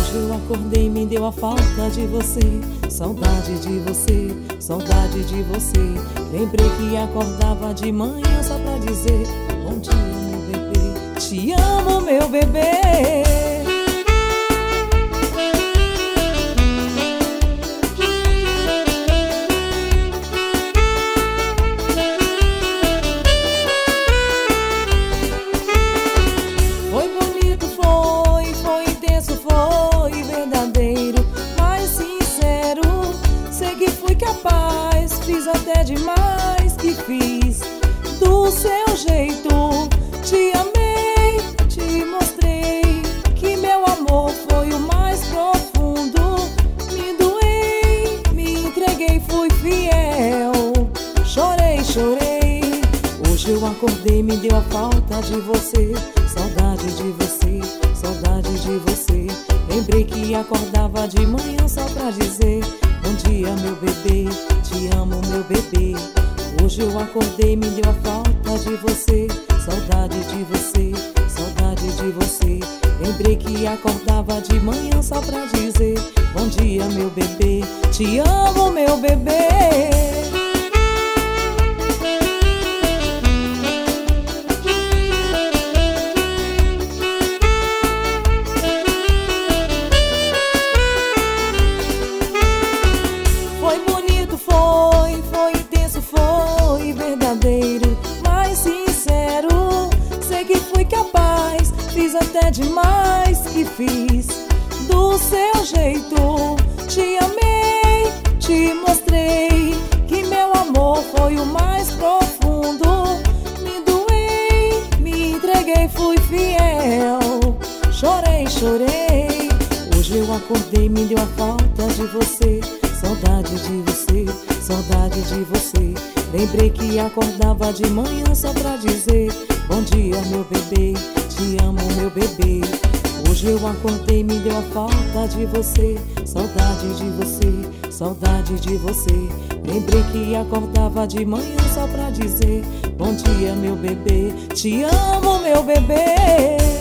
Hoje eu acordei e me deu a falta de você, saudade de você, saudade de você. Lembrei que acordava de manhã só pra dizer bom dia, meu bebê, te amo, meu bebê. Capaz, fiz até demais que fiz do seu jeito. Te amei, te mostrei que meu amor foi o mais profundo. Me doei, me entreguei, fui fiel. Chorei, chorei. Hoje eu acordei, me deu a falta de você, saudade de você, saudade de você. Lembrei que acordava de manhã só pra dizer bom dia, meu bebê, te amo, meu bebê. Hoje eu acordei, me deu a falta de você, saudade de você, saudade de você. Lembrei que acordava de manhã só pra dizer bom dia, meu bebê, te amo, meu bebê. Mais sincero, sei que fui capaz, fiz até demais que fiz do seu jeito. Te amei, te mostrei que meu amor foi o mais profundo. Me doei, me entreguei, fui fiel. Chorei, chorei. Hoje eu acordei, me deu a falta de você, saudade de você, saudade de você. Lembrei que acordava de manhã só pra dizer bom dia, meu bebê, te amo, meu bebê. Hoje eu acordei, me deu a falta de você, saudade de você, saudade de você. Lembrei que acordava de manhã só pra dizer bom dia, meu bebê, te amo, meu bebê.